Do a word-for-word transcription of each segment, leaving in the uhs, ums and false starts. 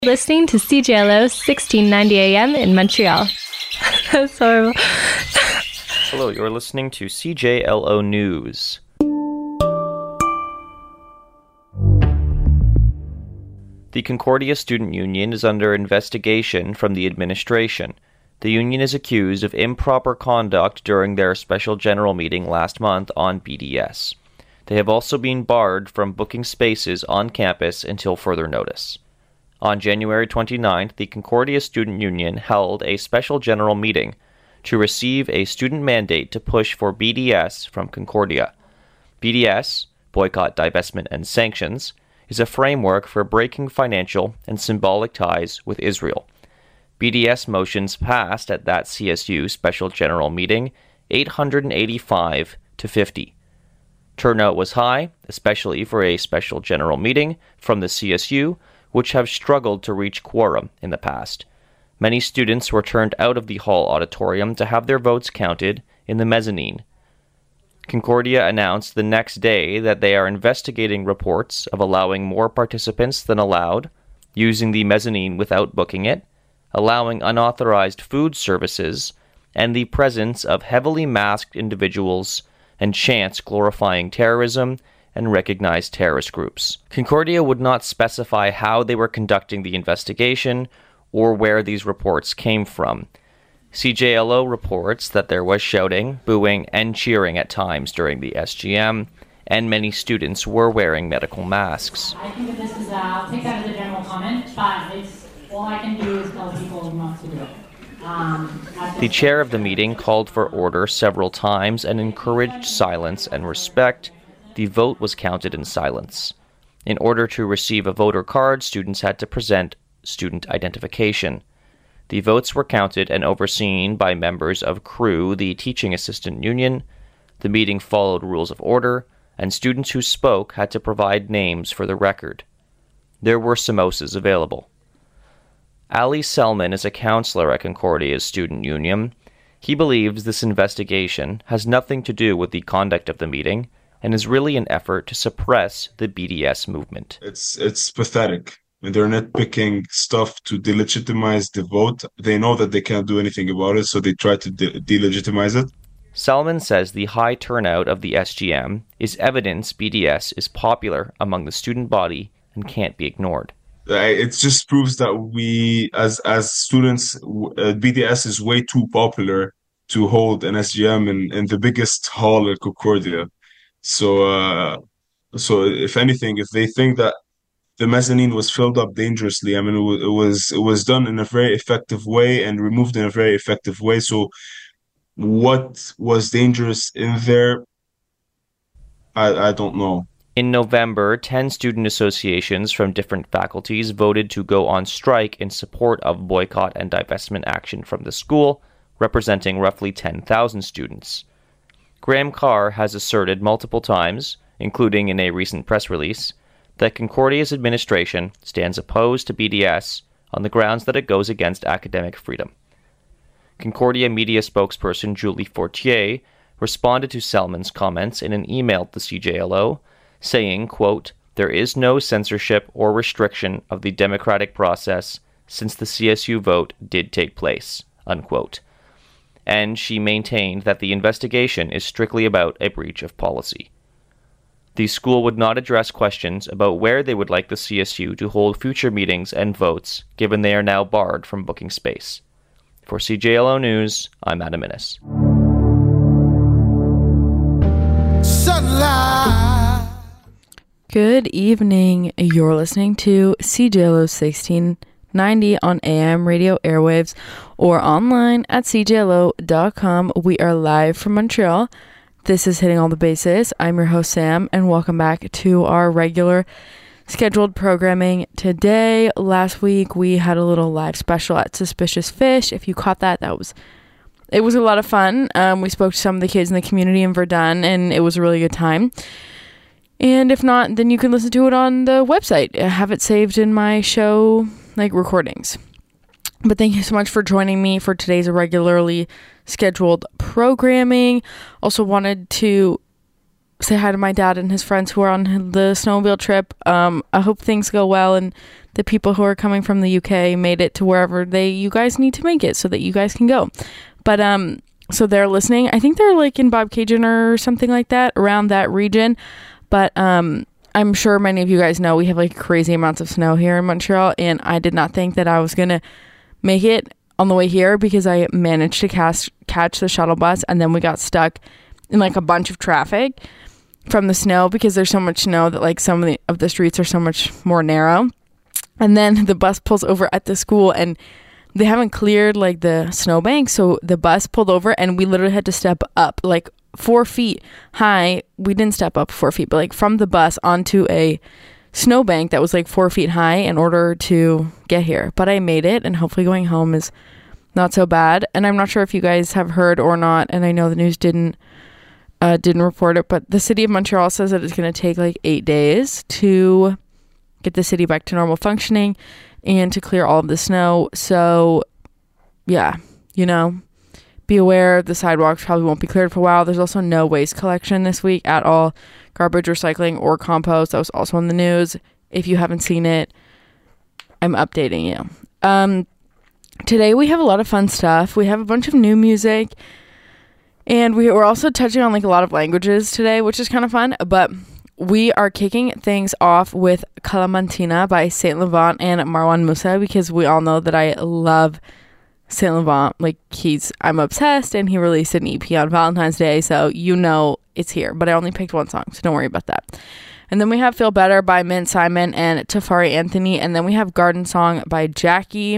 Listening to C J L O sixteen ninety A M in Montreal. That's horrible. Hello, you're listening to C J L O News. The Concordia Student Union is under investigation from the administration. The union is accused of improper conduct during their special general meeting last month on B D S. They have also been barred from booking spaces on campus until further notice. On January twenty-ninth, the Concordia Student Union held a special general meeting to receive a student mandate to push for B D S from Concordia. B D S, Boycott, Divestment, and Sanctions, is a framework for breaking financial and symbolic ties with Israel. B D S motions passed at that C S U special general meeting eight hundred eighty-five to fifty. Turnout was high, especially for a special general meeting from the C S U, which have struggled to reach quorum in the past. Many students were turned out of the hall auditorium to have their votes counted in the mezzanine. Concordia announced the next day that they are investigating reports of allowing more participants than allowed, using the mezzanine without booking it, allowing unauthorized food services, and the presence of heavily masked individuals and chants glorifying terrorism and recognized terrorist groups. Concordia would not specify how they were conducting the investigation or where these reports came from. C J L O reports that there was shouting, booing, and cheering at times during the S G M, and many students were wearing medical masks. I think that this is, uh, I'll take that as a general comment, but it's, all I can do is tell people not to do it. Um, the chair of the meeting called for order several times and encouraged silence and respect. The vote was counted in silence. In order to receive a voter card, students had to present student identification. The votes were counted and overseen by members of C R U, the Teaching Assistant Union. The meeting followed rules of order, and students who spoke had to provide names for the record. There were samosas available. Ali Selman is a counselor at Concordia's student union. He believes this investigation has nothing to do with the conduct of the meeting, and is really an effort to suppress the B D S movement. It's it's pathetic. And they're nitpicking stuff to delegitimize the vote. They know that they can't do anything about it, so they try to de- delegitimize it. Salman says the high turnout of the S G M is evidence B D S is popular among the student body and can't be ignored. It just proves that we, as as students, uh, B D S is way too popular to hold an S G M in, in the biggest hall in Concordia. So, uh, so if anything, if they think that the mezzanine was filled up dangerously, I mean, it, w- it was it was done in a very effective way and removed in a very effective way. So, what was dangerous in there, I I don't know. In November, ten student associations from different faculties voted to go on strike in support of boycott and divestment action from the school, representing roughly ten thousand students. Graham Carr has asserted multiple times, including in a recent press release, that Concordia's administration stands opposed to B D S on the grounds that it goes against academic freedom. Concordia media spokesperson Julie Fortier responded to Selman's comments in an email to C J L O, saying, quote, "There is no censorship or restriction of the democratic process since the C S U vote did take place," unquote. And she maintained that the investigation is strictly about a breach of policy. The school would not address questions about where they would like the C S U to hold future meetings and votes, given they are now barred from booking space. For C J L O News, I'm Adam Innes. Sunlight. Good evening. You're listening to C J L O sixteen ninety on A M radio airwaves or online at c j l o dot com. We are live from Montreal. This is Hitting All the Bases. I'm your host, Sam, and welcome back to our regular scheduled programming. Today, last week, we had a little live special at Suspicious Fish. If you caught that, that was it was a lot of fun. Um, we spoke to some of the kids in the community in Verdun, and it was a really good time. And if not, then you can listen to it on the website. I have it saved in my show, like, recordings. But thank you so much for joining me for today's regularly scheduled programming. Also wanted to say hi to my dad and his friends who are on the snowmobile trip. Um, I hope things go well and the people who are coming from the U K made it to wherever they you guys need to make it so that you guys can go. But um, so they're listening. I think they're like in Bobcaygeon or something like that, around that region. But um, I'm sure many of you guys know we have like crazy amounts of snow here in Montreal, and I did not think that I was gonna make it on the way here because I managed to catch catch the shuttle bus, and then we got stuck in like a bunch of traffic from the snow because there's so much snow that like some of the of the streets are so much more narrow. And then the bus pulls over at the school, and they haven't cleared like the snowbank, so the bus pulled over, and we literally had to step up like four feet high. We didn't step up four feet, but like from the bus onto a snowbank that was like four feet high in order to get here. But I made it, and hopefully going home is not so bad. And I'm not sure if you guys have heard or not, and I know the news didn't uh, didn't report it, but the city of Montreal says that it's going to take like eight days to get the city back to normal functioning and to clear all of the snow. So yeah, you know, be aware the sidewalks probably won't be cleared for a while. There's also no waste collection this week at all, garbage recycling or compost. That was also on the news. If you haven't seen it, I'm updating you. Um, today we have a lot of fun stuff. We have a bunch of new music, and we we're also touching on like a lot of languages today, which is kind of fun. But we are kicking things off with Clementina by Saint Laurent and Marwan Musa, because we all know that I love Saint Laurent. Like, he's, I'm obsessed, and he released an E P on Valentine's Day, so you know it's here. But I only picked one song, so don't worry about that. And then we have Feel Better by Mint Simon and Tafari Anthony, and then we have Garden Song by Jackie.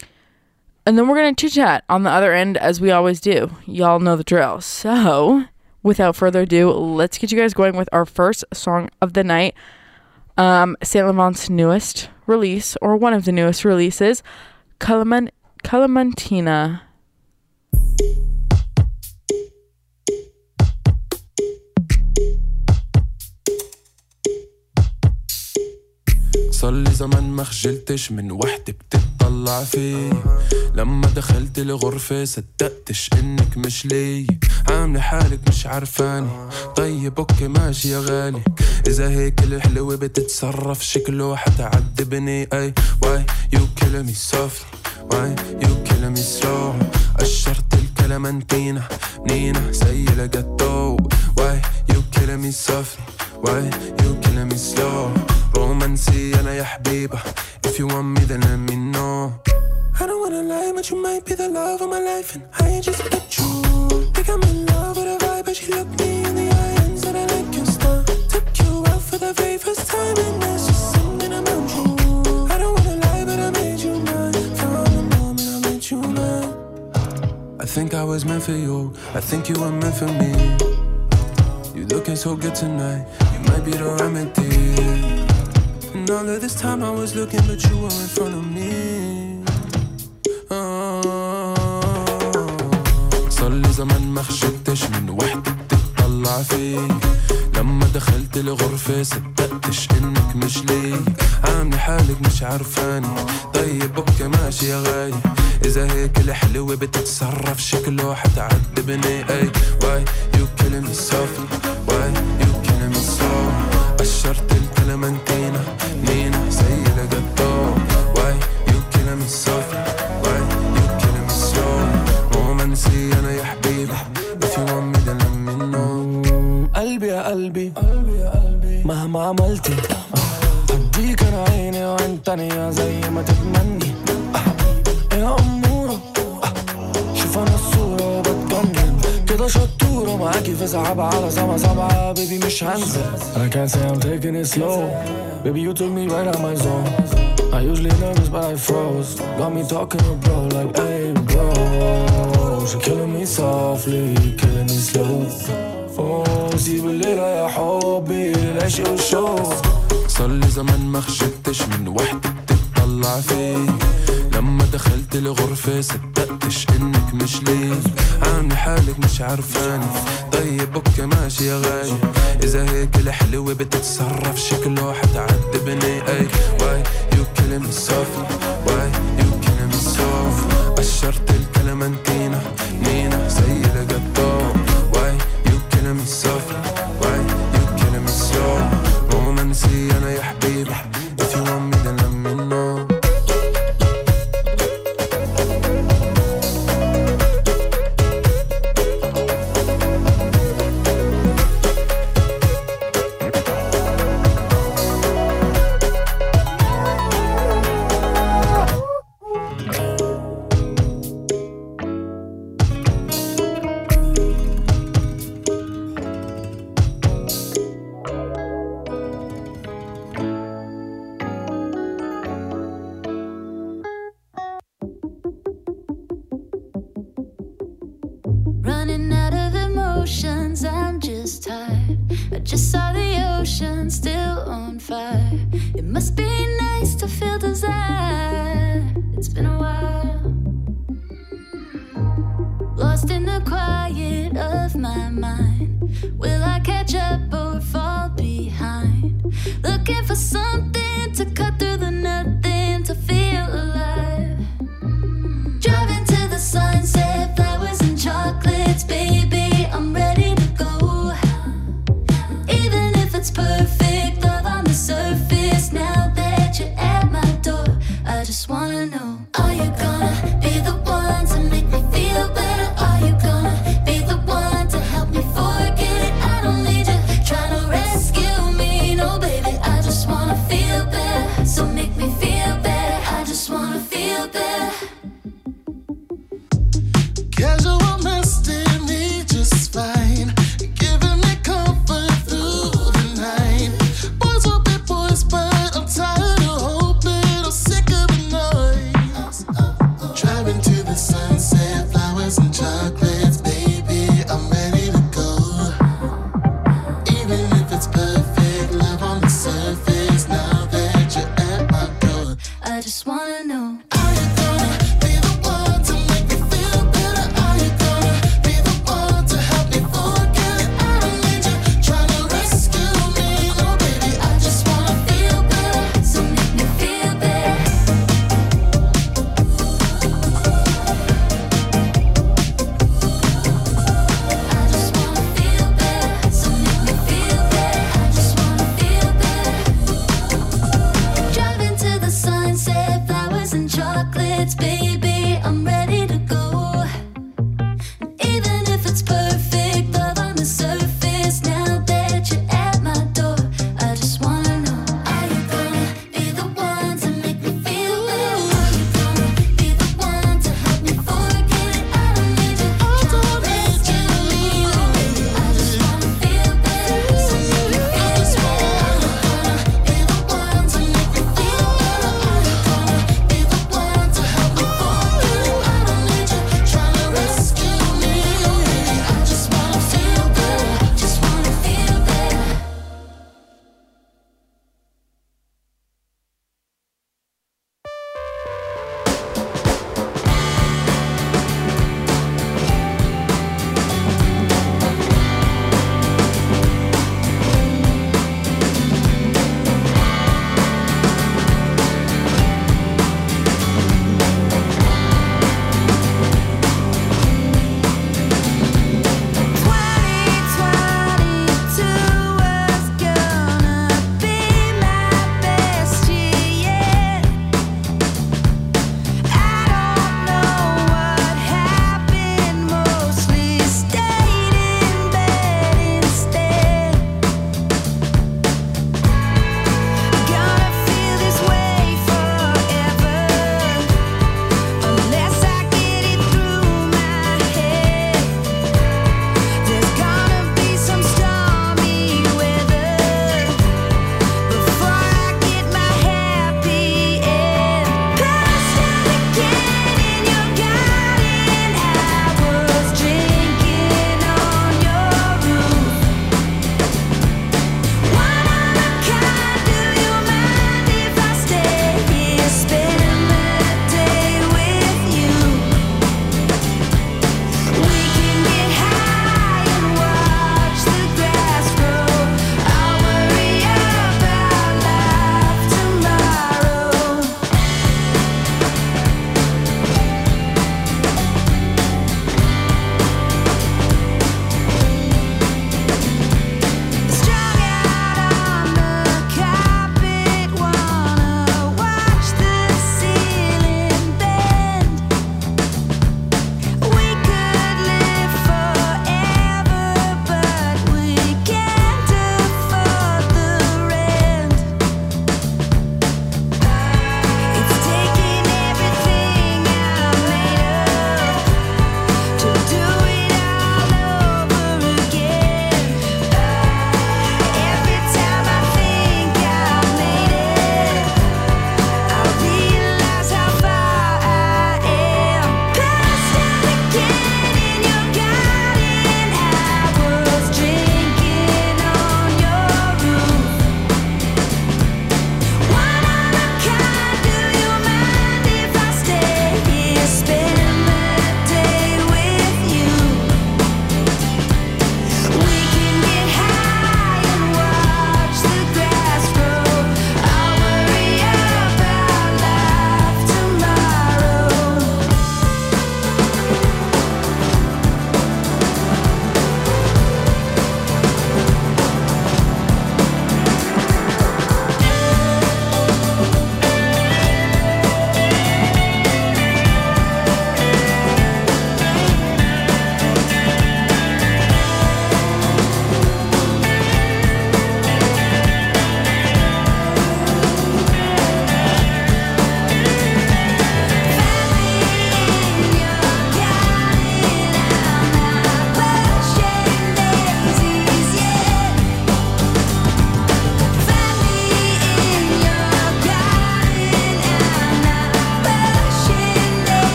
And then we're going to chit-chat on the other end, as we always do. Y'all know the drill. So without further ado, let's get you guys going with our first song of the night. Um, Saint Laurent's newest release, or one of the newest releases, Clement- Clementina. صار لي زمان ما خجلتش من وحدة بتطلع في لما دخلت الغرفة صدقتش انك مش لي عاملة حالك مش عارفاني طيب اوكي ماشي يا غالي اذا هيك الحلوة بتتصرف شكله حتعذبني اي why you killing me softly why you killing me slow قشرت الكلمنتينا نينا زي لقطو why you killing me softly why you killing me slow رومانسي أنا يا حبيبة if you want me then let me know I don't wanna lie but you might be the love of my life and I ain't just a true think I'm in love with a vibe but she looked me in the eye and said I like your style took you out for the very first time and that's just something about you I don't wanna lie but I made you mine from the moment I met you mine I think I was meant for you I think you were meant for me you looking so good tonight you might be the remedy And all of this time I was looking but you were in front of me صار لي زمان ما خجلتش من وحدة بتطلع في لما دخلت الغرفة صدقتش انك مش لي عاملة حالك مش عارفاني طيب اوكي ماشي يا غالي اذا هيك الحلوة بتتصرف شكله حتعذبني اي why you killing me softly why you killing me slow قشرت الكلمنتينا نينا زي لقطو why you killing me softly why you killing me slow رومانسي أنا يا حبيبي if you want me then let me know قلبي يا قلبي مهما عملتي هديك أنا عيني وانت نية زي ما تتمني يا أمورة شوف أنا الصورة بتجنن كده شطورة معاكي في سحابة على سما سبعة بيبي مش هنزل I can't say I'm taking it slow Baby you took me right out my zone I usually nervous but I froze Got me talking to bro like hey bro She killing me softly killing me slow Oh سيب الليلة يا حبي للعشق والشوق صار لي زمان ما خجلتش من وحدة بتطلع في لما دخلت الغرفة صدقتش انك مش لي عاملة حالك مش عارفاني طيب اوكي ماشي يا غالي اذا هيك الحلوة بتتصرف شكله حتعذبني اي why you killing me softly why you killing me soft قشرت الكلمنتينا نينا زي لقطو why you killing me softly why emotions, I'm just tired. I just saw the ocean still on fire. It must be nice to feel desire. It's been a while. Lost in the quiet of my mind. Will I catch up or fall behind? Looking for something to cut through the nothing to feel alive. Driving to the sunset, flowers and chocolates, baby, I'm ready to go. Even if it's perfect, love on the surface. Now that you're at my door, I just wanna know, are you gonna be the one to make me feel better? Are you gonna be the one to help me forget it? I don't need you trying to rescue me, no baby, I just wanna feel better. So make me feel better, I just wanna feel better. Casual messing me just fine, giving me comfort through the night. Boys will be boys, but I'm tired of hoping. I'm sick of the noise.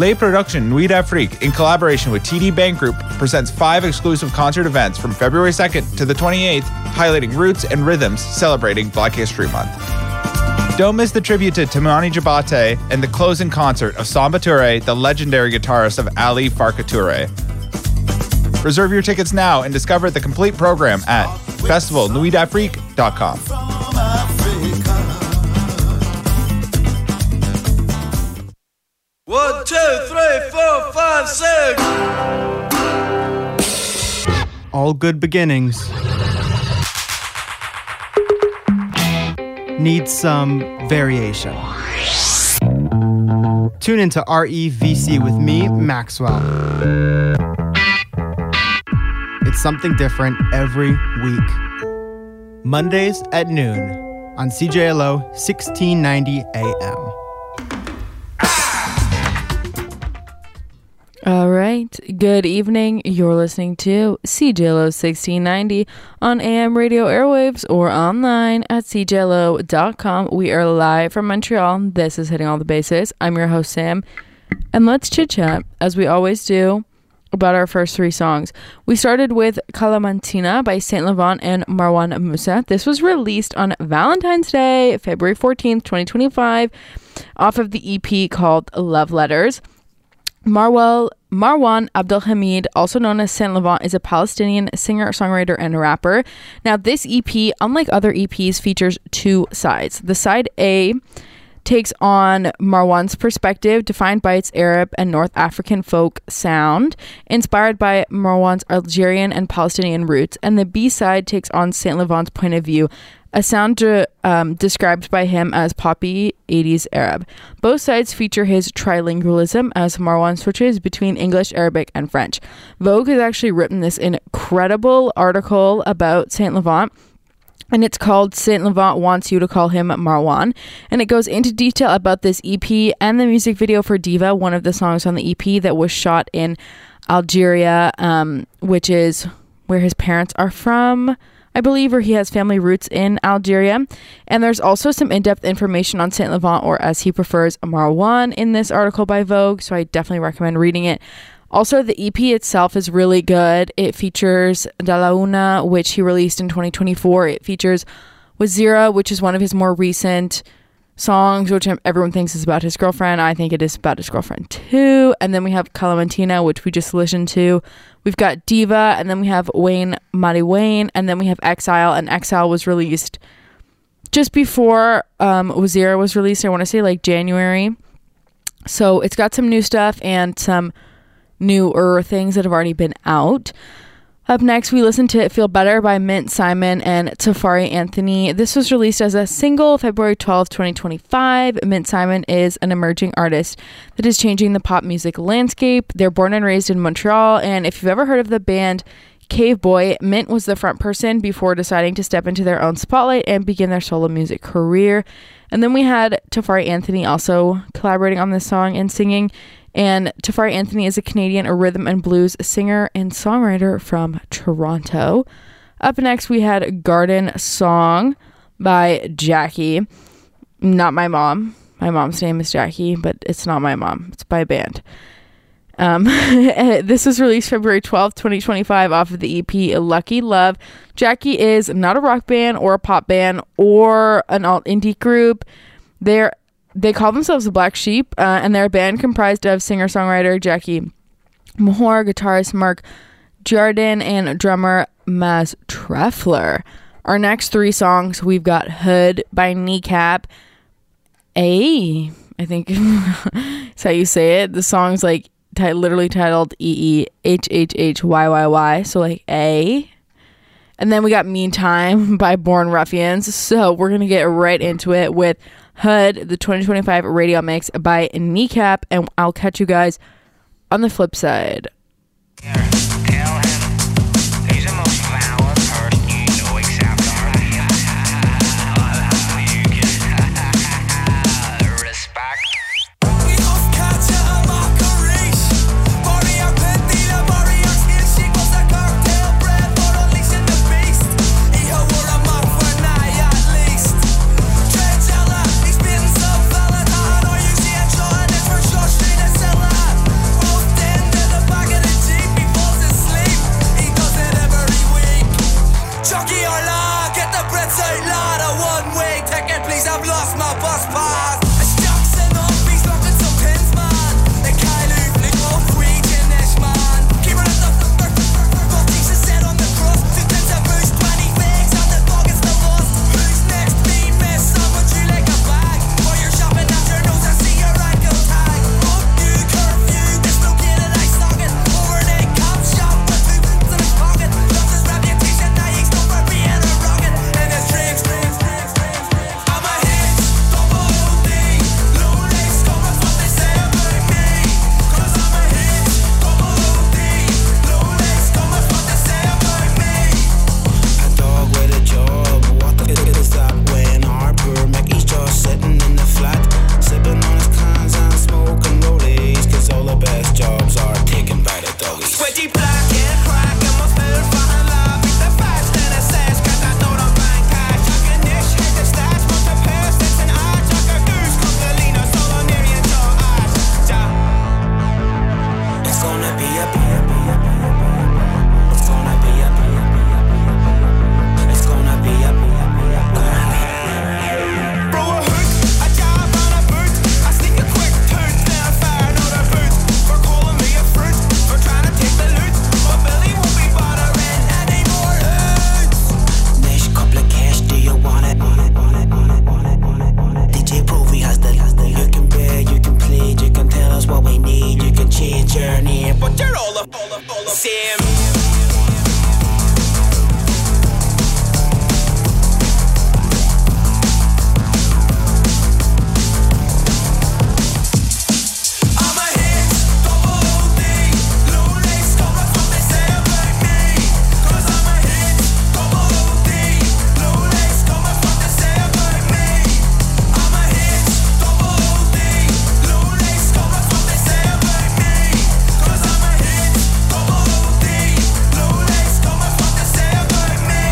Les Production Nuit d'Afrique, in collaboration with T D Bank Group, presents five exclusive concert events from February second to the twenty-eighth, highlighting roots and rhythms celebrating Black History Month. Don't miss the tribute to Toumani Diabaté and the closing concert of Samba Touré, the legendary guitarist of Ali Farka Touré. Reserve your tickets now and discover the complete program at festival nuit d'afrique dot com. One, two, three, four, five, six. All good beginnings need some variation. Tune into R E V C with me, Maxwell. It's something different every week. Mondays at noon on C J L O sixteen ninety A M. All right. Good evening. You're listening to C J L O sixteen ninety on A M radio airwaves or online at c j l o dot com. We are live from Montreal. This is Hitting All the Bases. I'm your host, Sam. And let's chit chat, as we always do, about our first three songs. We started with Calamantina by Saint Laurent and Marwan Musa. This was released on Valentine's Day, February fourteenth, twenty twenty-five, off of the E P called Love Letters. Marwal, Marwan Abdelhamid, also known as Saint Laurent, is a Palestinian singer, songwriter, and rapper. Now, this E P, unlike other E Ps, features two sides. The side A takes on Marwan's perspective, defined by its Arab and North African folk sound, inspired by Marwan's Algerian and Palestinian roots. And the B side takes on Saint Laurent's point of view, a sound de- um, described by him as poppy eighties Arab. Both sides feature his trilingualism as Marwan switches between English, Arabic, and French. Vogue has actually written this incredible article about Saint Laurent, and it's called Saint Laurent Wants You to Call Him Marwan. And it goes into detail about this E P and the music video for Diva, one of the songs on the E P that was shot in Algeria, um, which is where his parents are from, I believe, or he has family roots in Algeria. And there's also some in-depth information on Saint Laurent, or as he prefers, Marwan, in this article by Vogue, so I definitely recommend reading it. Also, the E P itself is really good. It features De La Una, which he released in twenty twenty-four. It features Wazira, which is one of his more recent songs, which everyone thinks is about his girlfriend. I think it is about his girlfriend too. And then we have Calamantina, which we just listened to. We've got Diva, and then we have Wayne Madi Wayne, and then we have Exile. And Exile was released just before um, Wazira was released. I want to say like January. So it's got some new stuff and some newer things that have already been out. Up next, we listened to Feel Better by Mint Simon and Tafari Anthony. This was released as a single February twelfth, twenty twenty-five. Mint Simon is an emerging artist that is changing the pop music landscape. They're born and raised in Montreal, and if you've ever heard of the band Cave Boy, Mint was the front person before deciding to step into their own spotlight and begin their solo music career. And then we had Tafari Anthony also collaborating on this song and singing. And Tafari Anthony is a Canadian a rhythm and blues singer and songwriter from Toronto. Up next, we had Garden Song by Jackie. Not my mom. My mom's name is Jackie, but it's not my mom. It's by a band. Um, this was released February twelfth, twenty twenty-five off of the E P Lucky Love. Jackie is not a rock band or a pop band or an alt indie group. They're They call themselves the Black Sheep, uh, and they're a band comprised of singer-songwriter Jackie Mahor, guitarist Mark Jardin, and drummer Maz Treffler. Our next three songs, we've got Hood by Kneecap. A, I think is how you say it. The song's like t- literally titled E E H H H Y Y Y, so like A. And then we got Meantime by Born Ruffians. So we're going to get right into it with Hood, the twenty twenty-five radio mix by Kneecap, and I'll catch you guys on the flip side. Ställa nah, get the breads out loud. A one-way ticket, please, I've lost my bus pass. A stocks and off, he's looking some pins, man. The Kyle Oofling off region, this man. Keep it at the f***er, f***er, Jesus said on the cross. Two pins a boost, twenty figs, and the dog is the boss. Who's next? Me, miss, someone you like a bag. While you're shopping at your nose, I see your ankle tag. Fuck you, curfew, dislocated, I snog it. Overnight cops shop, the two pins in his pocket. Lost his reputation, now he's known for being a rocket. In his dreams, dreams, dreams, dreams, dreams. I'm a hit, double O D. Lonely scum, that's what they say about me. Cause I'm a hit, double O D. Lonely scum, that's what they say about me. A dog with a job, what the f*** is that? Weighing Harper, Mickey's just sitting in the flat, sipping on his cans and smoking rollies. Cause all the best jobs are taken by the doggies. Sweaty black and crack and my food fucking love. Beat the fast and a sash, cause I know the bank cash. I can dish, hit the stash, want the persons and I chuck a goose, Coquelino, solo near your jaw ash. It's gonna be a beer, beer, beer, beer. It's gonna be a beer, beer, beer. It's gonna be a beer, beer, beer. Bro, a hook, a job on a boot. I sneak a quick toot, then I fire another boot. For calling me a fruit, for trying to take the loot. But Billy won't be bothering anymore hoots. Nish, couple of cash, do you want it? Want it, want it, want it, want it, want it, want it. D J Provi has the, has the. You can bear, you can plead, you can tell us what we need, you can change your name, but You're all the, all the, all the same. I'm a hit, double O D. Lonely scum, that's what they say about me. Cause I'm a hit, double O D. Lonely scum, that's what they say about me. I'm a hit, double O D. Lonely scum, that's what they say about me. Cause I'm a hit, double O D. Lonely scum, that's what they say about me.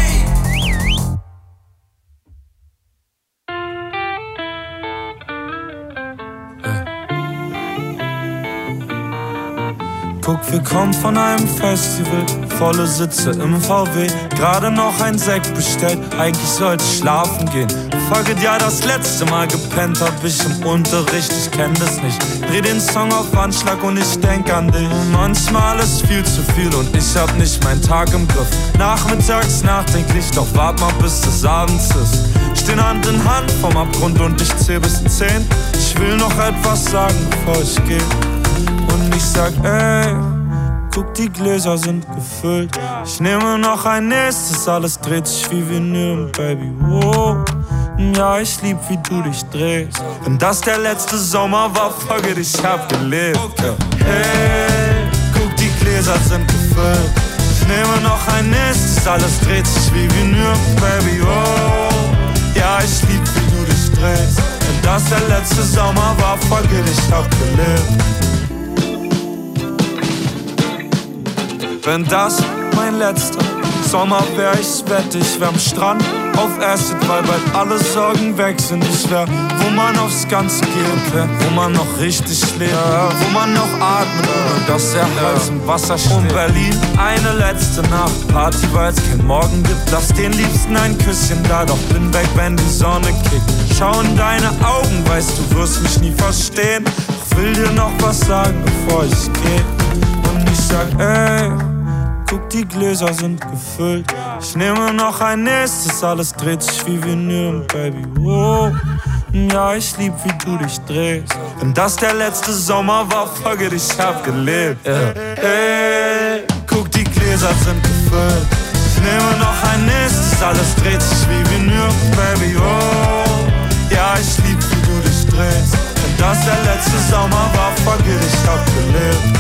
Guck, wir kommen von einem Festival, volle Sitze im V W, gerade noch ein Sekt bestellt, eigentlich sollte ich schlafen gehen. Fuck it, ja, das letzte Mal gepennt hab ich im Unterricht, ich kenn das nicht. Dreh den Song auf Anschlag und ich denk an dich. Manchmal ist viel zu viel und ich hab nicht meinen Tag im Griff. Nachmittags nachdenklich, doch wart mal bis es abends ist. Stehen Hand in Hand vom Abgrund und ich zähl bis zehn. Ich will noch etwas sagen, bevor ich geh. Und ich sag, ey, guck, die Gläser sind gefüllt. Ich nehme noch ein nächstes, alles dreht sich wie Vinyl, Baby, wow. Ja, ich lieb, wie du dich drehst. Wenn das der letzte Sommer war, fuck it, ich hab gelebt. Ja. Hey, guck, die Gläser sind gefüllt. Ich nehme noch ein nächstes, alles dreht sich wie Vinyl, Baby, wow. Ja, ich lieb, wie du dich drehst. Wenn das der letzte Sommer war, fuck it, ich hab gelebt. Wenn das mein letzter Sommer wär, ich wette, ich wär am Strand auf Acid, weil bald alle Sorgen weg sind. Ich wär, wo man aufs Ganze gehen kann, wo man noch richtig lebt, wo man noch atmet und dass der Hals im Wasser steht. Und Berlin, eine letzte Nacht, Party, weil es kein Morgen gibt. Lass den Liebsten ein Küsschen da, doch bin weg, wenn die Sonne kickt. Schau in deine Augen, weißt du wirst mich nie verstehen. Ich will dir noch was sagen, bevor ich geh. Und ich sag, ey, guck, die Gläser sind gefüllt. Ich nehme noch ein nächstes, alles dreht sich wie Vinyl, Baby, wow. Ja, ich lieb, wie du dich drehst. Wenn das der letzte Sommer war, fuck it, ich hab gelebt, yeah. Hey, guck, die Gläser sind gefüllt. Ich nehme noch ein nächstes, alles dreht sich wie Vinyl, Baby, wow. Ja, ich lieb, wie du dich drehst. Wenn das der letzte Sommer war, fuck it, ich hab gelebt.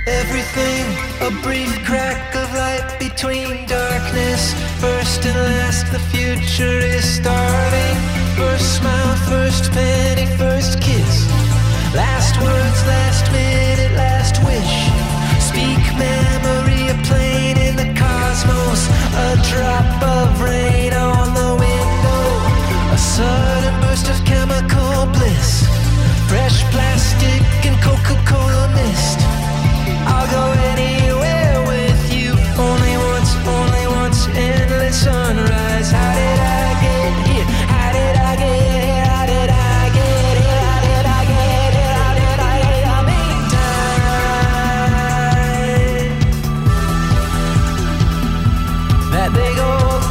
Everything, a brief crack of light between darkness. First and last, the future is starting. First smile, first penny, first kiss. Last words, last minute, last wish. Speak memory, a plane in the cosmos. A drop of rain on the window. A sudden burst of chemical bliss. Fresh plastic and Coca-Cola mist. I'll go anywhere with you. Only once, only once, endless sunrise. How did I get here? How did I get here? How did I get here? How did I get here? How did I get here? Meantime, that big old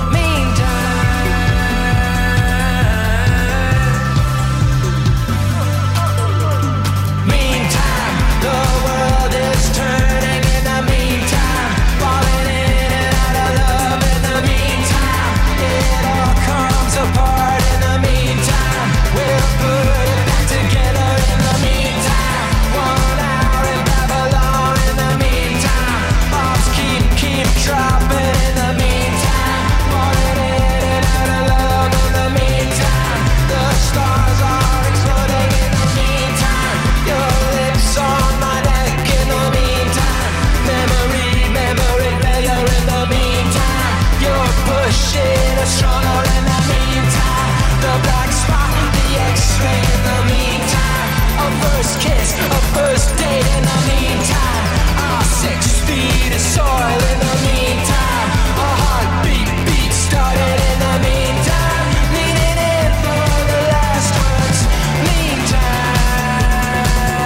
meantime. Meantime, the world is turning in the meantime, falling in and out of love in the meantime. It all comes apart in the meantime. We'll put it back together in the meantime. One hour in Babylon in the meantime. Bombs keep, keep dropping in the meantime. Falling in and out of love in the meantime. The stars are exploding in the meantime. Your lips on my neck in the meantime. Memory, memory failure in the meantime. You're pushing a stronger in the meantime. The black spot, the x-ray in the meantime. A first kiss, a first date in the meantime. Our six feet of soil in the meantime. A heartbeat beat started in the meantime. Leaning in for the last words. Meantime,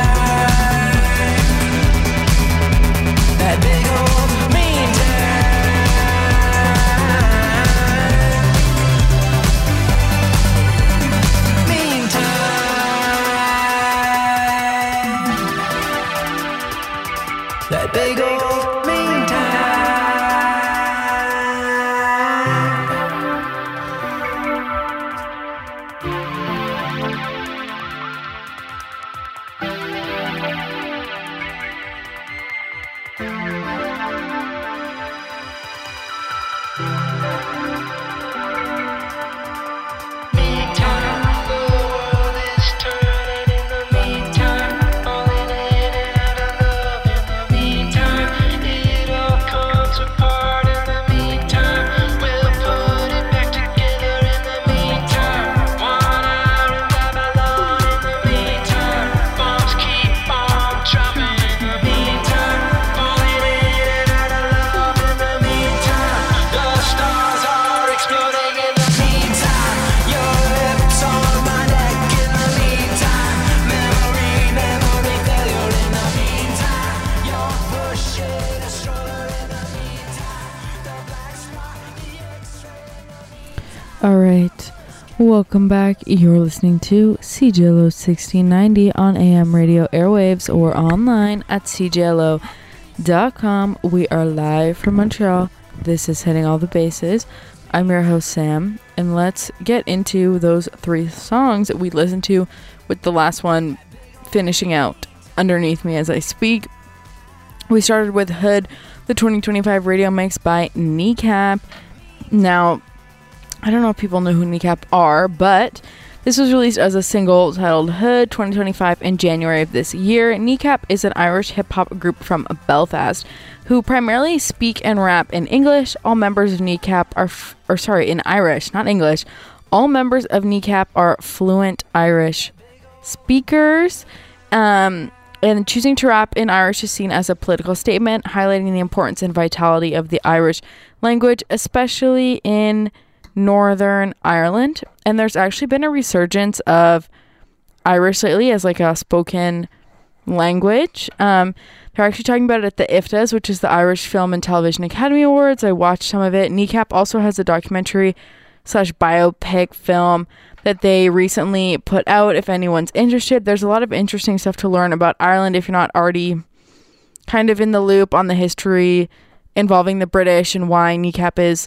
that big old meantime. Meantime, that big old meantime. Meantime, the world is turning in the meantime, falling in and out of love in the meantime. It all comes apart in the meantime. We'll put it back together in the meantime. One hour in Babylon in the meantime. Bombs keep on dropping in the meantime. Falling in and out of love in the meantime. The stars are exploding in the meantime. Your lips on my neck in the meantime. Memory, memory failure in the meantime. You're pushing a stroller in the meantime. The black spot, the x-ray. All right. Welcome back. You're listening to C J L O sixteen ninety on A M radio airwaves or online at C J L O dot com. We are live from Montreal. This is Hitting All the Bases. I'm your host, Sam, and let's get into those three songs that we listened to, with the last one finishing out underneath me as I speak. We started with Hood, the twenty twenty-five radio mix by Kneecap. Now, I don't know if people know who Kneecap are, but this was released as a single titled Hood twenty twenty-five in January of this year. Kneecap is an Irish hip-hop group from Belfast who primarily speak and rap in English. All members of Kneecap are, f- or sorry, in Irish, not English. All members of Kneecap are fluent Irish speakers. Um, and choosing to rap in Irish is seen as a political statement, highlighting the importance and vitality of the Irish language, especially in Northern Ireland. And there's actually been a resurgence of Irish lately as like a spoken language. Um, they're actually talking about it at the I F T As, which is the Irish Film and Television Academy Awards. I watched some of it. Kneecap also has a documentary slash biopic film that they recently put out. If anyone's interested, there's a lot of interesting stuff to learn about Ireland if you're not already kind of in the loop on the history involving the British and why Kneecap is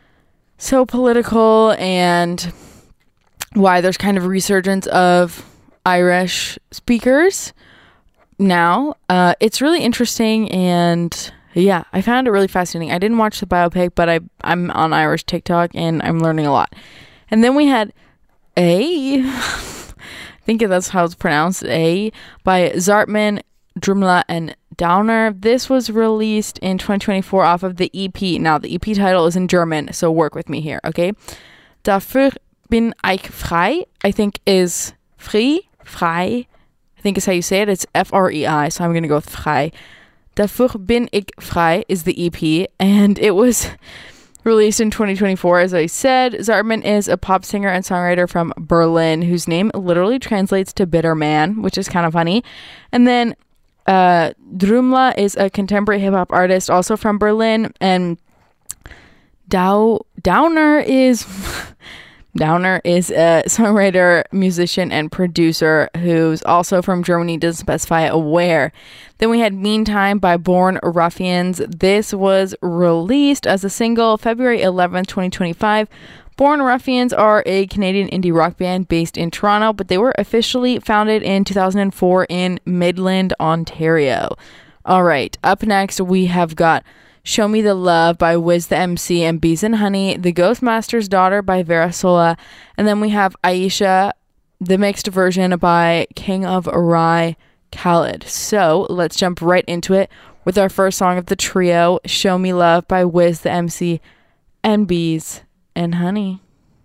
so political and why there's kind of a resurgence of Irish speakers. now. Uh, it's really interesting, and yeah, I found it really fascinating. I didn't watch the biopic, but I, I'm on Irish TikTok, and I'm learning a lot. And then we had A, I think that's how it's pronounced, A, by Zartman, Drumla, and Downer. This was released in twenty twenty-four off of the E P. Now, the E P title is in German, so work with me here, okay? Dafür bin ich frei, I think is free, frei, I think is how you say it. It's F R E I, so I'm going to go with frei. Dafür bin ich frei is the E P, and it was released in twenty twenty-four, as I said. Zartman is a pop singer and songwriter from Berlin, whose name literally translates to bitter man, which is kind of funny. And then uh, Drumla is a contemporary hip-hop artist, also from Berlin, and Dow Downer is... Downer is a songwriter, musician, and producer who's also from Germany, doesn't specify where. Then we had Meantime by Born Ruffians. This was released as a single February eleventh, twenty twenty-five. Born Ruffians are a Canadian indie rock band based in Toronto, but they were officially founded in two thousand four in Midland, Ontario. All right, up next we have got Show Me the Love by Wiz the M C and Bees and Honey, The Ghostmaster's Daughter by Vera Sola, and then we have Aisha, the mixed version by King of Rye, Khaled. So let's jump right into it with our first song of the trio, Show Me Love by Wiz the M C and Bees and Honey.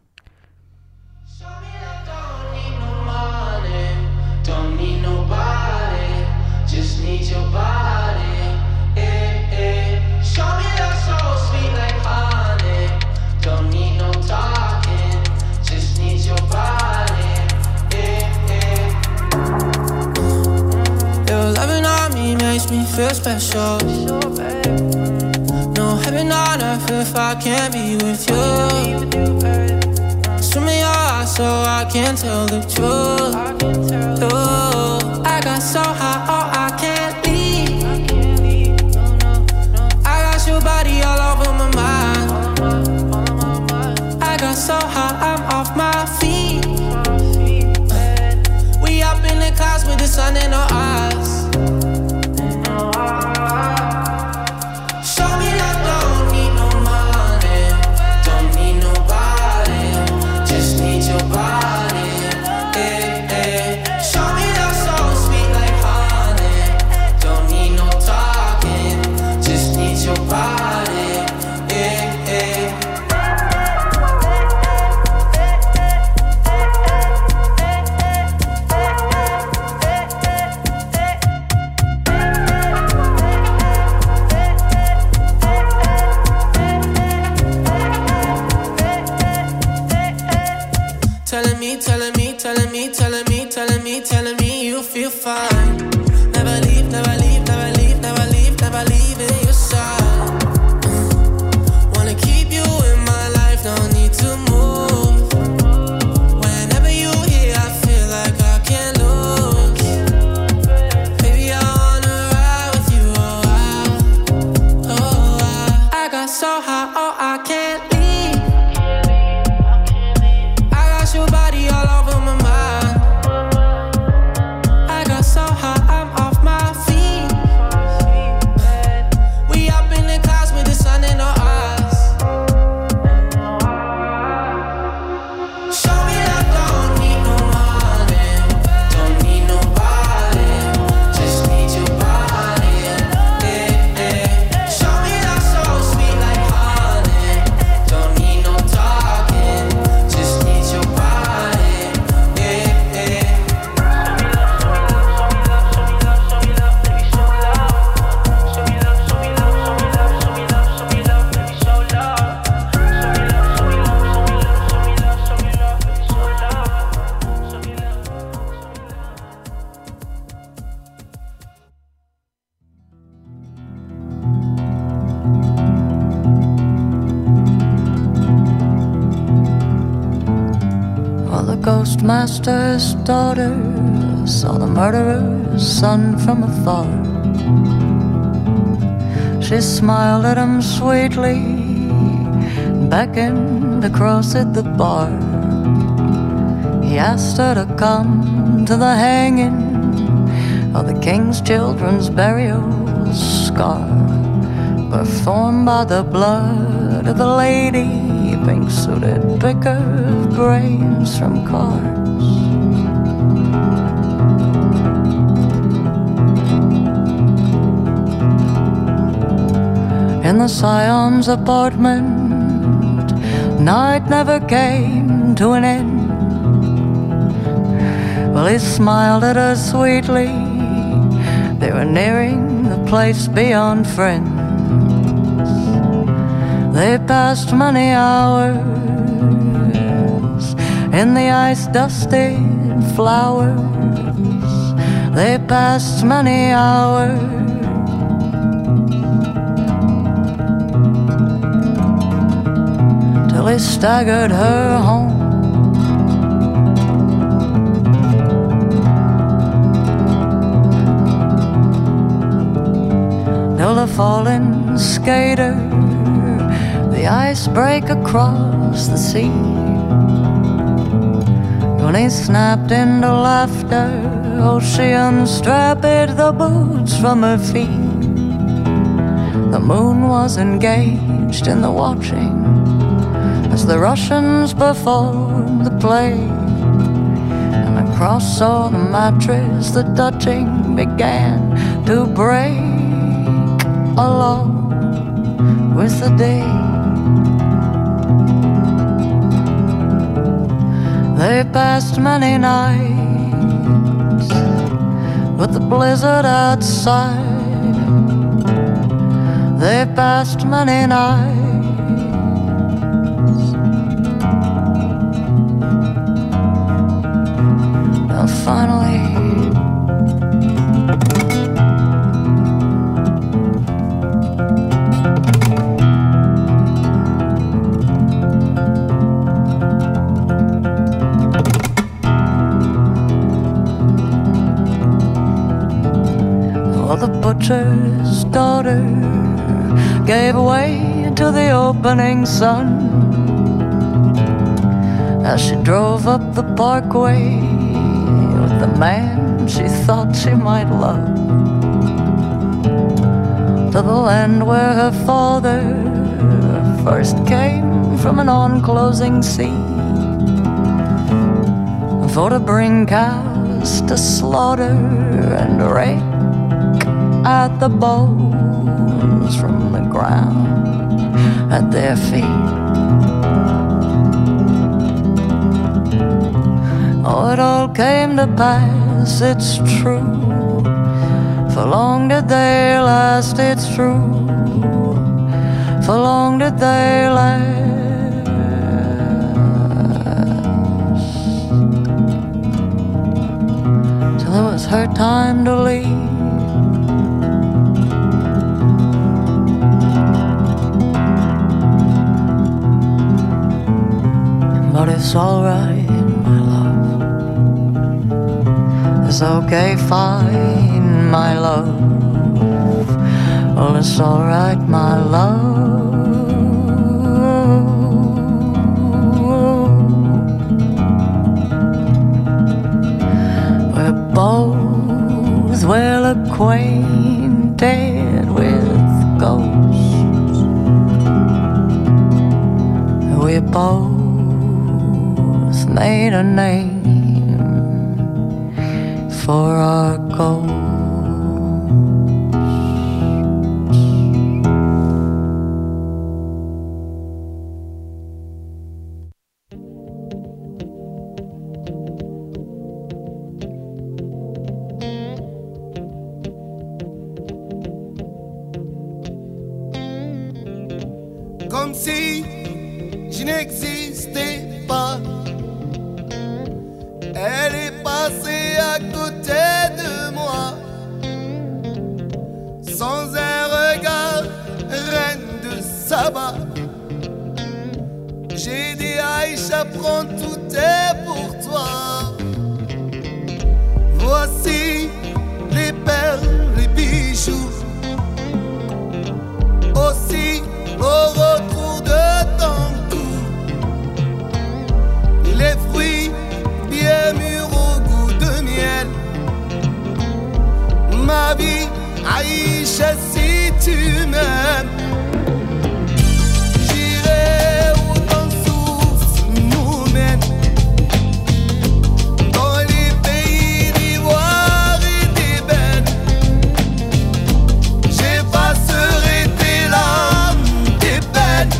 Don't need nobody, just need your body. Eh, eh. Show me love so sweet like honey. Don't need no talking, just need your body. Eh, eh. Your loving on me makes me feel special. No heaven on earth if I can't be with you. Swim me your eyes so I can tell the truth. Ooh, I got so high, oh I can't leave. I got your body all over my mind. I got so high, I'm off my feet. We up in the clouds with the sun in our eyes. Show me love, don't need no money, don't need nobody, just need your body. Eh, eh. Show me love so sweet like honey. Don't need no talking, just need your body. Eh, eh. Telling me, telling me, telling me, telling me, telling me, telling me you feel fine. Never leave, never leave, never leave, never leave, never leave in your side. Wanna keep you in my life, don't need to move. Whenever you here, I feel like I can't lose. Baby, I wanna ride with you, oh I, oh I. I got so high, oh I can't leave. Your body all over my mind. I got so high, I'm off my feet. We up in the clouds with the sun in our eyes. Show me love, don't need no money, don't need nobody, just need your body. Eh, eh. Show me love so sweet like honey. Don't need no talking, just need your body. Well, the Ghostmaster's daughter saw the murderer's son from afar. She smiled at him sweetly, beckoned across at the bar. He asked her to come to the hanging of the king's children's burial scar, performed by the blood of the lady, pink-suited picker of brains from cars. In the Scion's apartment, night never came to an end. Well, he smiled at her sweetly. They were nearing the place beyond friends. They passed many hours in the ice-dusted flowers. They passed many hours till he staggered her home. Till the fallen skater, the ice break across the sea. When he snapped into laughter, oh, she unstrapped the boots from her feet. The moon was engaged in the watching as the Russians performed the play. And across all the mattress the touching began to break along with the day. They passed many nights with the blizzard outside. They passed many nights till finally the butcher's daughter gave way to the opening sun as she drove up the parkway with the man she thought she might love, to the land where her father first came from an on-closing sea for to bring cows to slaughter and rape at the bones from the ground at their feet. Oh, it all came to pass, it's true. For long did they last, it's true. For long did they last, till it was her time to leave. But it's alright, my love. It's okay, fine, my love. Well, it's alright, my love. We're both well acquainted with ghosts. We're both made a name for our ghosts. Comme si je n'existais pas. Elle est passée à côté de moi, sans un regard, reine de Saba. J'ai dit Aïcha, prends tout est pour toi. Voici les perles, les bijoux, aussi au retour de ton cou, les fruits bien mûrs au goût de miel, même. J'irai où ton souffle nous mène. Dans les pays d'ivoire et d'ébène. J'effacerai tes larmes, tes peines.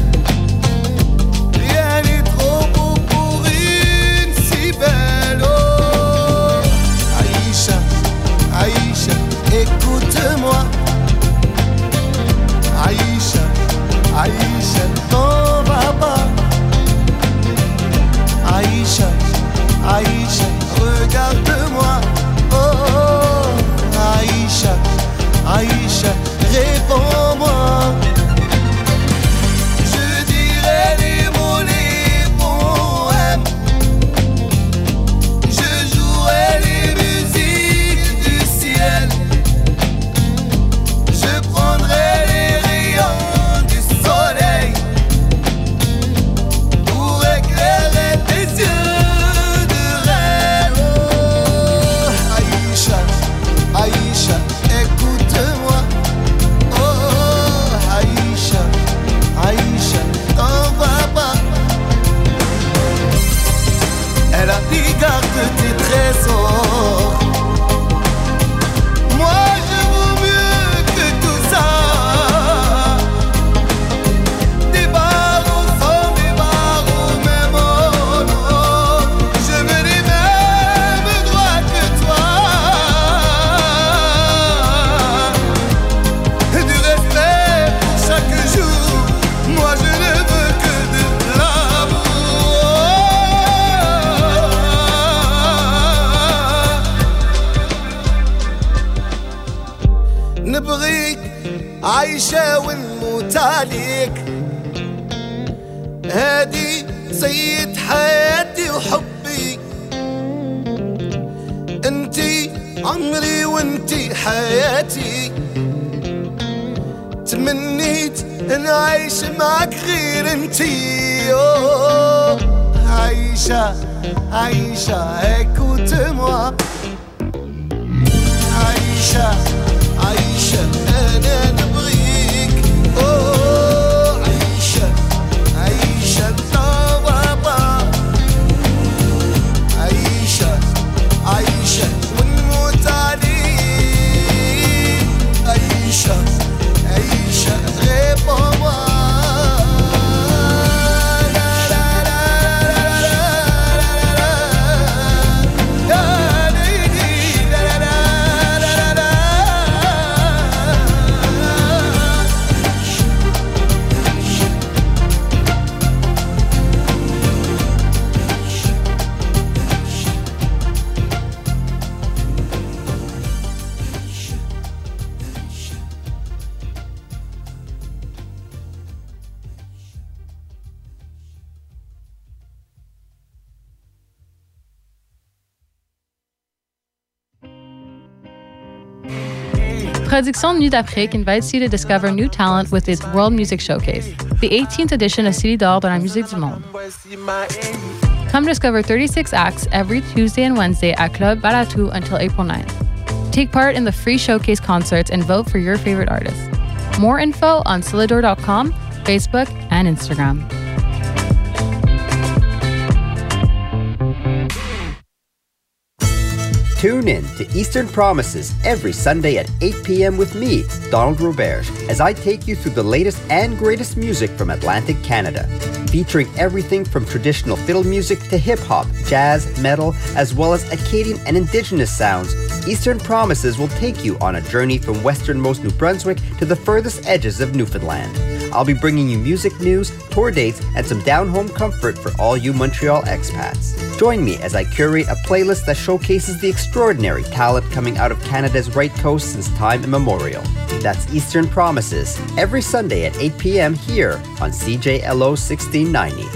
Rien n'est trop beau pour une si belle. Oh, Aïcha, Aïcha, écoute-moi. Aïcha, Aïcha, t'en vas pas. Aïcha, Aïcha, regarde-moi. Oh, oh, Aïcha, Aïcha, réponds-moi. Je dirai les mots, les poèmes. Je jouerai les musiques du ciel. Je prendrai les rayons du soleil pour éclairer tes yeux de reine. Oh, Aïcha, Aïcha, écoute-moi. Oh, Aïcha, Aïcha, t'en vas pas. Elle a dit garde tes trésors. Moi je vaux mieux que tout ça. Des barreaux sans des barreaux, même oh non. Je veux les mêmes droits que toi. Du respect pour chaque jour. Moi je ne veux que de l'amour. نبغيك عايشة ونموت عليك. هادي سيد حياتي وحبي. انتي عمري وانتي حياتي. تمنيت ان اعيش معك غير انتي. أوه، عايشة عايشة écoute-moi. عايشة عايشة أنا نبغيك. أوه، عايشة عايشة طوابا. عايشة عايشة ونموت عليك. عايشة عايشة réponds-moi. Production Nuit d'Afrique invites you to discover new talent with its World Music Showcase, the eighteenth edition of City d'Or dans la musique du monde. Come discover thirty-six acts every Tuesday and Wednesday at Club Baratou until April ninth. Take part in the free showcase concerts and vote for your favorite artists. More info on Silidor dot com, Facebook, and Instagram. Tune in to Eastern Promises every Sunday at eight p.m. with me, Donald Robert, as I take you through the latest and greatest music from Atlantic Canada. Featuring everything from traditional fiddle music to hip-hop, jazz, metal, as well as Acadian and Indigenous sounds, Eastern Promises will take you on a journey from westernmost New Brunswick to the furthest edges of Newfoundland. I'll be bringing you music news, tour dates, and some down-home comfort for all you Montreal expats. Join me as I curate a playlist that showcases the extraordinary talent coming out of Canada's right coast since time immemorial. That's Eastern Promises, every Sunday at eight p.m. here on C J L O sixteen ninety.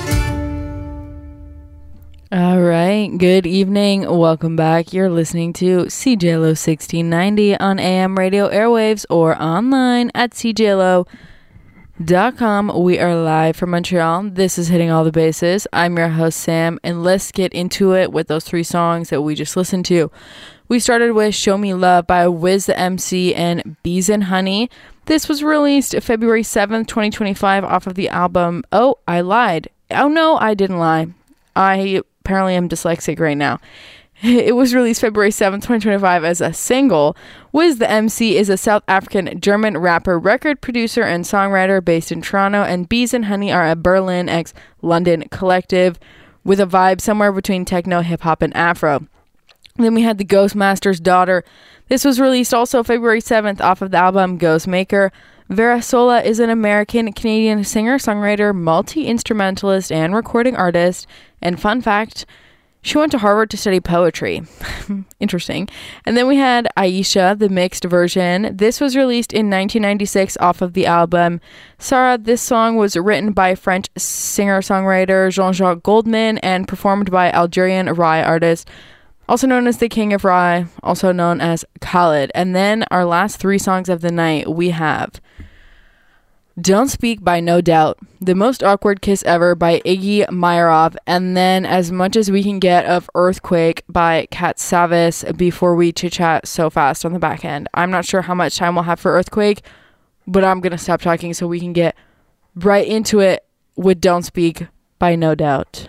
All right. Good evening. Welcome back. You're listening to C J L O sixteen ninety on A M radio airwaves or online at C J L O dot com. We are live from Montreal. This is Hitting All the Bases. I'm your host, Sam, and let's get into it with those three songs that we just listened to. We started with Show Me Love by Wiz the M C and Bees and Honey. This was released February seventh, twenty twenty-five off of the album Oh, I Lied. Oh no, I didn't lie. I apparently am dyslexic right now. It was released February seventh, twenty twenty-five as a single. Wiz the M C is a South African German rapper, record producer, and songwriter based in Toronto, and Bees and Honey are a Berlin x London collective with a vibe somewhere between techno, hip-hop, and Afro. Then we had The Ghostmaster's Daughter. This was released also February seventh off of the album Ghostmaker. Vera Sola is an American-Canadian singer, songwriter, multi-instrumentalist, and recording artist. And fun fact, she went to Harvard to study poetry. Interesting. And then we had Aisha, the mixed version. This was released in nineteen ninety-six off of the album Sarah. This song was written by French singer-songwriter Jean-Jacques Goldman and performed by Algerian Rai artist, also known as the King of Rai, also known as Khalid. And then our last three songs of the night, we have Don't Speak by No Doubt, The Most Awkward Kiss Ever by Iggy Myrov, and then As Much As We Can Get of Earthquake by Kat Savis before we chit-chat so fast on the back end. I'm not sure how much time we'll have for Earthquake, but I'm going to stop talking so we can get right into it with Don't Speak by No Doubt.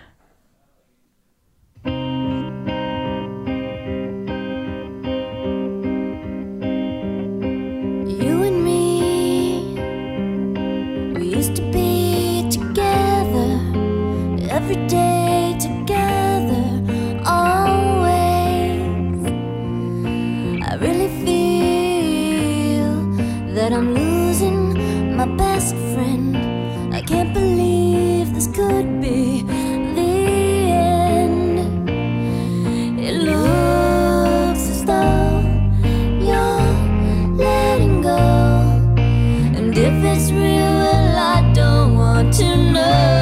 You and me, we used to be together, every day together, always. I really feel that I'm losing my best friend. I can't believe this could be the end. It looks as though you're letting go, and if it's real, well, I don't want to know.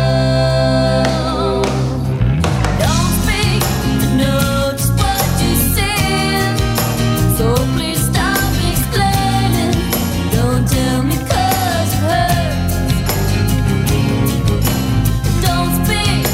Don't speak, I know just what you said, so please stop explaining. Don't tell me 'cause it hurts. Don't speak,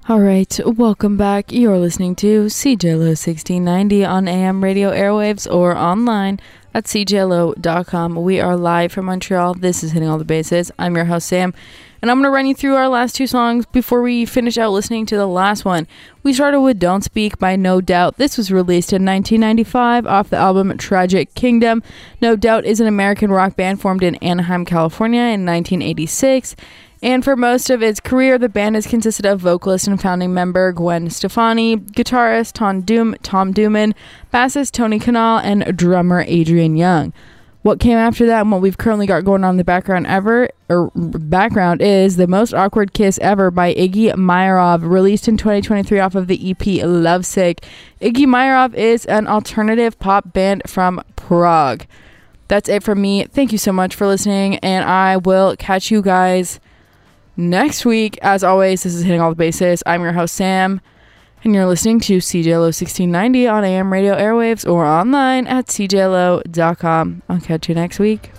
All right, welcome back. You're listening to C J L O sixteen ninety on A M radio airwaves or online at c j l o dot com. We are live from Montreal. This is Hitting All the Bases. I'm your host, Sam, and I'm going to run you through our last two songs before we finish out listening to the last one. We started with Don't Speak by No Doubt. This was released in nineteen ninety-five off the album Tragic Kingdom. No Doubt is an American rock band formed in Anaheim, California in nineteen eighty-six. And for most of its career, the band has consisted of vocalist and founding member Gwen Stefani, guitarist Tom, Doom- Tom Dooman, bassist Tony Kanal, and drummer Adrian Young. What came after that and what we've currently got going on in the background ever or background is The Most Awkward Kiss Ever by Iggy Myrov, released in twenty twenty-three off of the E P Lovesick. Iggy Myrov is an alternative pop band from Prague. That's it from me. Thank you so much for listening, and I will catch you guys next week. As always, this is Hitting All the Bases. I'm your host, Sam, and you're listening to C J L O sixteen ninety on A M radio airwaves or online at c j l o dot com. I'll catch you next week.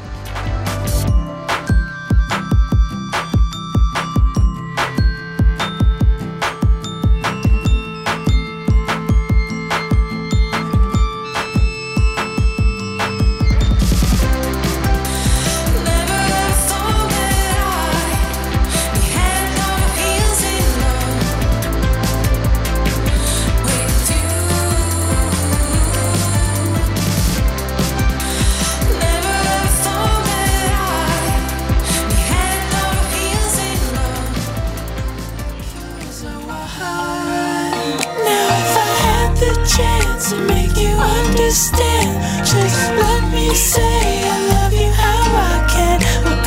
Chance to make you understand. Just let me say I love you how I can.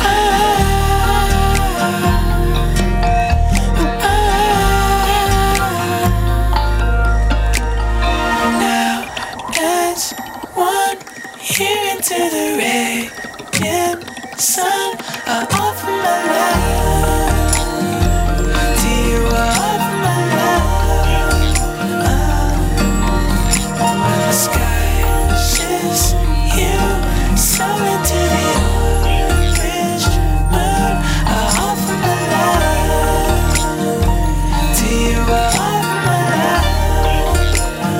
Now that's one here into the radiant sun. I offer my love to you. I offer my love. The sky shifts you so into the orange moon. I offer my love to you. I offer my love.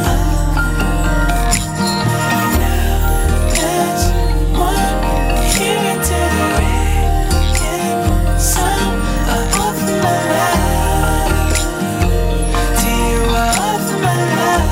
Now there's one here into the radiant sun. I offer my love to you. I offer my love.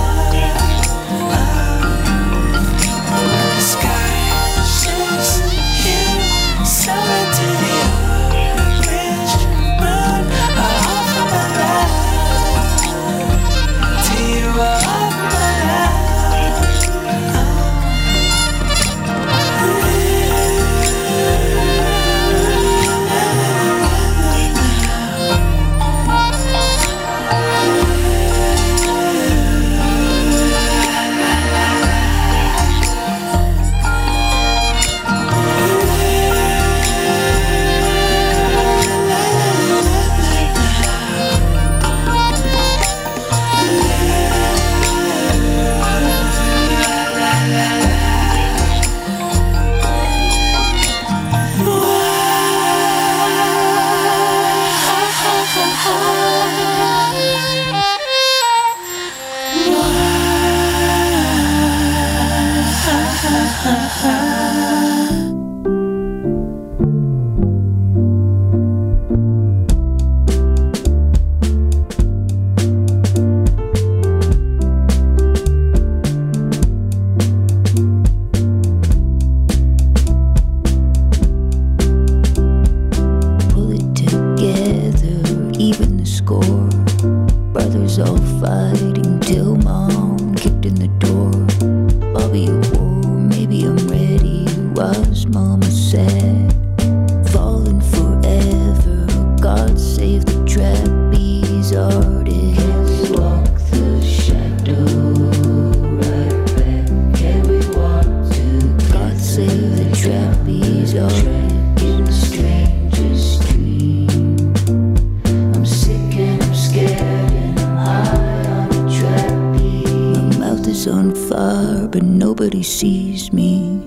Sees me,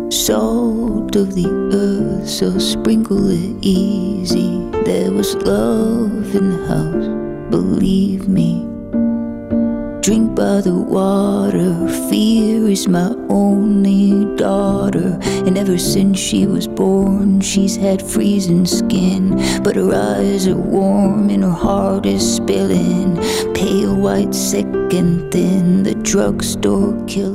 salt of the so sprinkle it easy. There was love in the house, believe me. Drink by the water, fear is my only daughter. And ever since she was born, she's had freezing skin. But her eyes are warm and her heart is spilling. Pale white, sick and thin, the drugstore killer.